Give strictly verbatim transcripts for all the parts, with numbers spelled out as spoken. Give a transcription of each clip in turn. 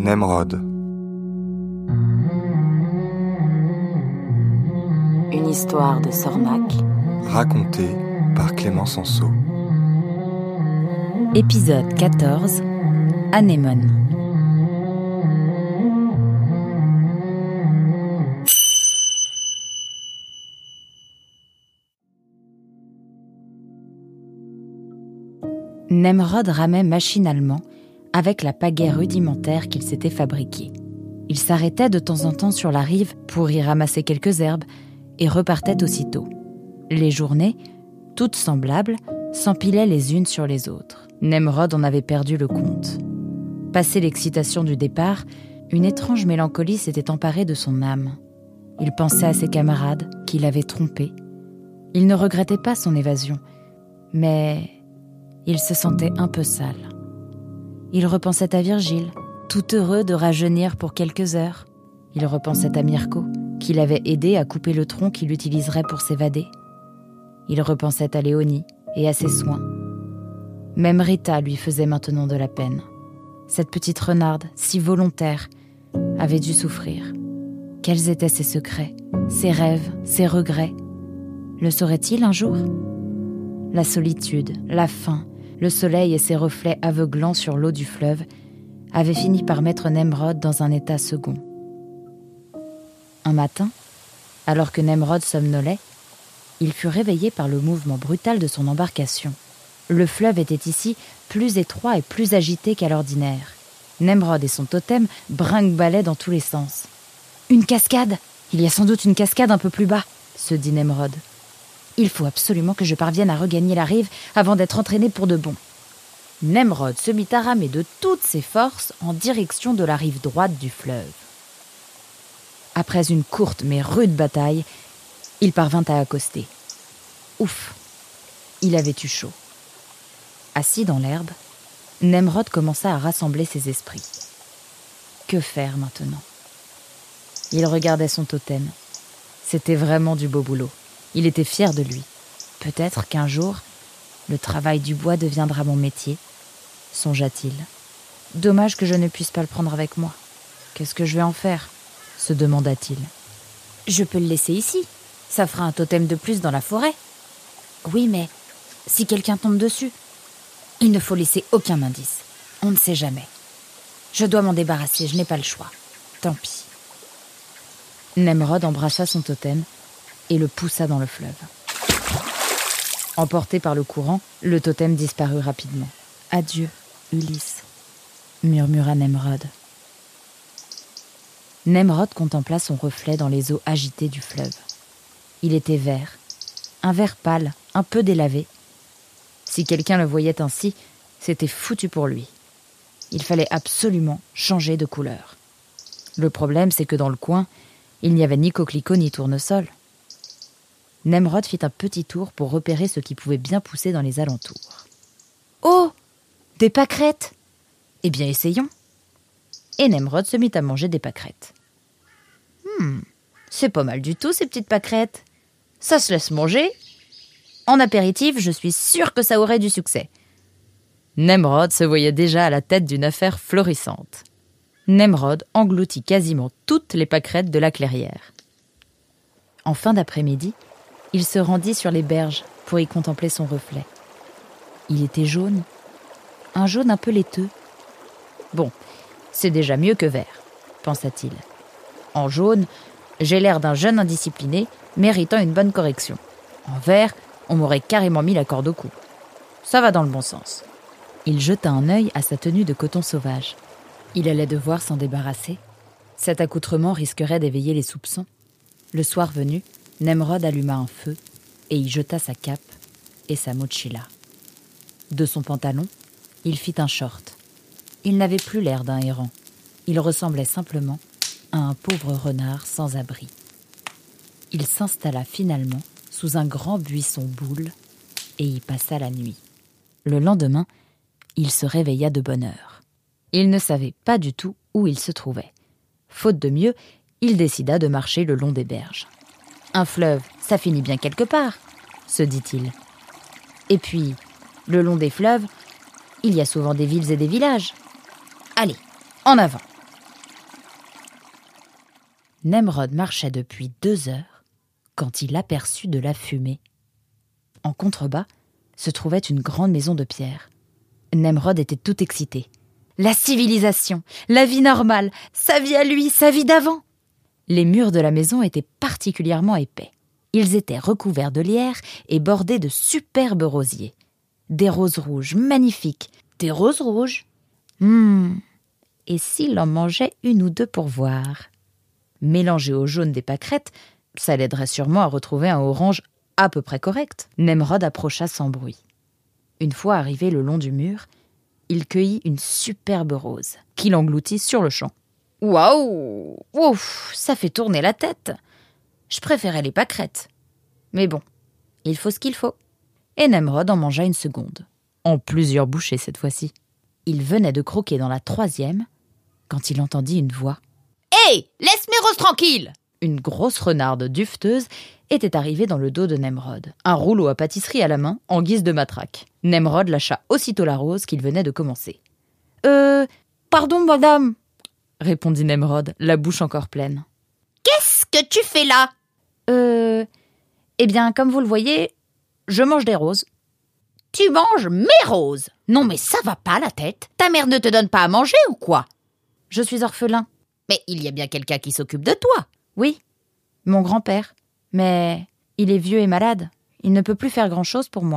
Nemrod. Une histoire de Sornac. Racontée par Clément Sanso. Épisode quatorze. Anémone. Nemrod ramait machinalement avec la pagaie rudimentaire qu'il s'était fabriquée. Il s'arrêtait de temps en temps sur la rive pour y ramasser quelques herbes et repartait aussitôt. Les journées, toutes semblables, s'empilaient les unes sur les autres. Nemrod en avait perdu le compte. Passé l'excitation du départ, une étrange mélancolie s'était emparée de son âme. Il pensait à ses camarades qu'il avait trompés. Il ne regrettait pas son évasion, mais il se sentait un peu sale. Il repensait à Virgile, tout heureux de rajeunir pour quelques heures. Il repensait à Mirko, qui l'avait aidé à couper le tronc qu'il utiliserait pour s'évader. Il repensait à Léonie et à ses soins. Même Rita lui faisait maintenant de la peine. Cette petite renarde, si volontaire, avait dû souffrir. Quels étaient ses secrets, ses rêves, ses regrets? Le saurait-il un jour? La solitude, la faim, le soleil et ses reflets aveuglants sur l'eau du fleuve avaient fini par mettre Nemrod dans un état second. Un matin, alors que Nemrod somnolait, il fut réveillé par le mouvement brutal de son embarcation. Le fleuve était ici plus étroit et plus agité qu'à l'ordinaire. Nemrod et son totem brinque-ballaient dans tous les sens. « Une cascade! Il y a sans doute une cascade un peu plus bas !» se dit Nemrod. « Il faut absolument que je parvienne à regagner la rive avant d'être entraîné pour de bon. » Nemrod se mit à ramer de toutes ses forces en direction de la rive droite du fleuve. Après une courte mais rude bataille, il parvint à accoster. Ouf! Il avait eu chaud. Assis dans l'herbe, Nemrod commença à rassembler ses esprits. Que faire maintenant? Il regardait son totem. C'était vraiment du beau boulot. Il était fier de lui. Peut-être qu'un jour, le travail du bois deviendra mon métier, songea-t-il. Dommage que je ne puisse pas le prendre avec moi. Qu'est-ce que je vais en faire? Se demanda-t-il. Je peux le laisser ici. Ça fera un totem de plus dans la forêt. Oui, mais si quelqu'un tombe dessus, il ne faut laisser aucun indice. On ne sait jamais. Je dois m'en débarrasser, je n'ai pas le choix. Tant pis. Nemrod embrassa son totem et le poussa dans le fleuve. Emporté par le courant, le totem disparut rapidement. « Adieu, Ulysse », murmura Nemrod. Nemrod contempla son reflet dans les eaux agitées du fleuve. Il était vert, un vert pâle, un peu délavé. Si quelqu'un le voyait ainsi, c'était foutu pour lui. Il fallait absolument changer de couleur. Le problème, c'est que dans le coin, il n'y avait ni coquelicot ni tournesol. Nemrod fit un petit tour pour repérer ce qui pouvait bien pousser dans les alentours. « Oh! Des pâquerettes! Eh bien, essayons !» Et Nemrod se mit à manger des pâquerettes. « Hmm, c'est pas mal du tout, ces petites pâquerettes. Ça se laisse manger. En apéritif, je suis sûre que ça aurait du succès. » Nemrod se voyait déjà à la tête d'une affaire florissante. Nemrod engloutit quasiment toutes les pâquerettes de la clairière. En fin d'après-midi, il se rendit sur les berges pour y contempler son reflet. Il était jaune, un jaune un peu laiteux. Bon, c'est déjà mieux que vert, pensa-t-il. En jaune, j'ai l'air d'un jeune indiscipliné méritant une bonne correction. En vert, on m'aurait carrément mis la corde au cou. Ça va dans le bon sens. Il jeta un œil à sa tenue de coton sauvage. Il allait devoir s'en débarrasser. Cet accoutrement risquerait d'éveiller les soupçons. Le soir venu, Nemrod alluma un feu et y jeta sa cape et sa mochila. De son pantalon, il fit un short. Il n'avait plus l'air d'un errant. Il ressemblait simplement à un pauvre renard sans abri. Il s'installa finalement sous un grand buisson boule et y passa la nuit. Le lendemain, il se réveilla de bonne heure. Il ne savait pas du tout où il se trouvait. Faute de mieux, il décida de marcher le long des berges. Un fleuve, ça finit bien quelque part, se dit-il. Et puis, le long des fleuves, il y a souvent des villes et des villages. Allez, en avant. Nemrod marchait depuis deux heures quand il aperçut de la fumée. En contrebas se trouvait une grande maison de pierre. Nemrod était tout excité. La civilisation, la vie normale, sa vie à lui, sa vie d'avant. Les murs de la maison étaient particulièrement épais. Ils étaient recouverts de lierre et bordés de superbes rosiers. Des roses rouges magnifiques, des roses rouges. Hum, et s'il en mangeait une ou deux pour voir? Mélangé au jaune des pâquerettes, ça l'aiderait sûrement à retrouver un orange à peu près correct. Nemrod approcha sans bruit. Une fois arrivé le long du mur, il cueillit une superbe rose, qu'il engloutit sur le champ. Waouh! Ouf! Ça fait tourner la tête! Je préférais les pâquerettes. Mais bon, il faut ce qu'il faut. Et Nemrod en mangea une seconde, en plusieurs bouchées cette fois-ci. Il venait de croquer dans la troisième, quand il entendit une voix. « Hé! Laisse mes roses tranquilles !» Une grosse renarde dufteuse était arrivée dans le dos de Nemrod, un rouleau à pâtisserie à la main, en guise de matraque. Nemrod lâcha aussitôt la rose qu'il venait de commencer. « Euh, pardon, madame !» répondit Nemrod, la bouche encore pleine. « Qu'est-ce que tu fais là ?»« Euh, eh bien, comme vous le voyez, je mange des roses. »« Tu manges mes roses ? Non, mais ça va pas la tête. Ta mère ne te donne pas à manger ou quoi ? » ?»« Je suis orphelin. »« Mais il y a bien quelqu'un qui s'occupe de toi. »« Oui, mon grand-père. Mais il est vieux et malade. Il ne peut plus faire grand-chose pour moi. »«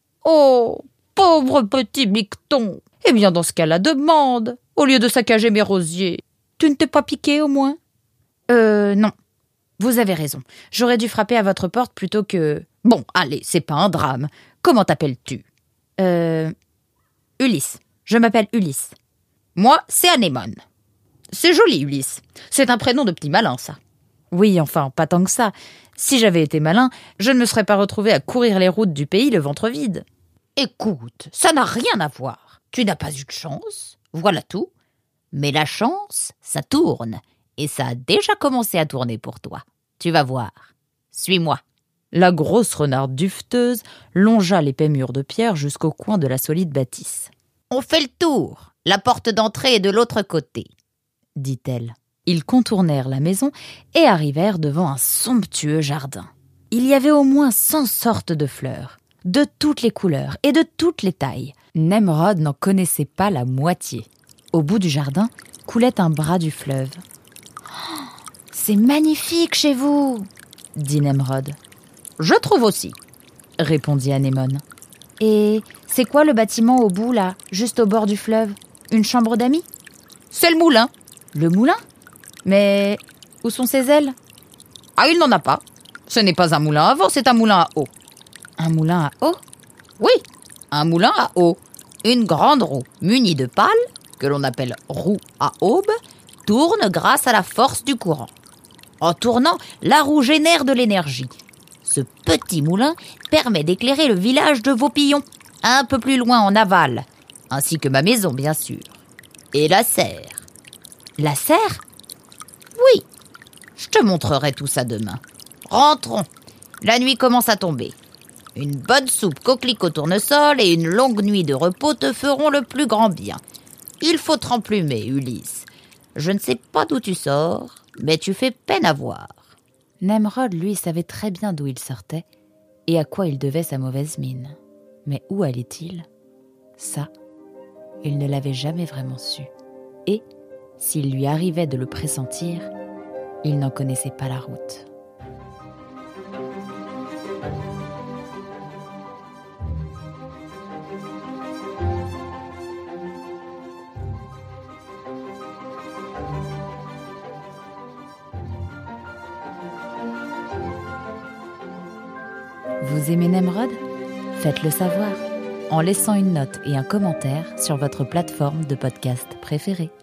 Oh, pauvre petit micton. Eh bien, dans ce cas-là, demande, au lieu de saccager mes rosiers. Tu ne t'es pas piqué, au moins ? » ?»« Euh, non. Vous avez raison. J'aurais dû frapper à votre porte plutôt que... » »« Bon, allez, c'est pas un drame. Comment t'appelles-tu ? » ?»« Euh... Ulysse. Je m'appelle Ulysse. »« Moi, c'est Anémone. »« C'est joli, Ulysse. C'est un prénom de petit malin, ça. »« Oui, enfin, pas tant que ça. Si j'avais été malin, je ne me serais pas retrouvé à courir les routes du pays le ventre vide. »« Écoute, ça n'a rien à voir. Tu n'as pas eu de chance, voilà tout. Mais la chance, ça tourne. Et ça a déjà commencé à tourner pour toi. Tu vas voir. Suis-moi. » La grosse renarde dufteuse longea l'épais mur de pierre jusqu'au coin de la solide bâtisse. « On fait le tour. La porte d'entrée est de l'autre côté, » dit-elle. Ils contournèrent la maison et arrivèrent devant un somptueux jardin. Il y avait au moins cent sortes de fleurs, de toutes les couleurs et de toutes les tailles. Nemrod n'en connaissait pas la moitié. Au bout du jardin coulait un bras du fleuve. Oh, « C'est magnifique chez vous !» dit Nemrod. « Je trouve aussi, » répondit Anémone. « Et c'est quoi le bâtiment au bout, là, juste au bord du fleuve ? Une chambre d'amis ? » ?»« C'est le moulin. »« Le moulin ? Mais où sont ses ailes ? » ?»« Ah, il n'en a pas. Ce n'est pas un moulin à vent, c'est un moulin à eau. »« Un moulin à eau ? » ?»« Oui, un moulin à eau. Une grande roue munie de pales, que l'on appelle roue à aube, tourne grâce à la force du courant. En tournant, la roue génère de l'énergie. Ce petit moulin permet d'éclairer le village de Vaupillon, un peu plus loin en aval, ainsi que ma maison, bien sûr. Et la serre. La serre ? Oui, je te montrerai tout ça demain. Rentrons, la nuit commence à tomber. Une bonne soupe coquelicot tournesol et une longue nuit de repos te feront le plus grand bien. Il faut te remplumer, Ulysse. Je ne sais pas d'où tu sors, mais tu fais peine à voir. Nemrod, lui, savait très bien d'où il sortait et à quoi il devait sa mauvaise mine. Mais où allait-il ? Ça, il ne l'avait jamais vraiment su. Et, s'il lui arrivait de le pressentir, il n'en connaissait pas la route. Vous aimez Nemrod ? Faites-le savoir en laissant une note et un commentaire sur votre plateforme de podcast préférée.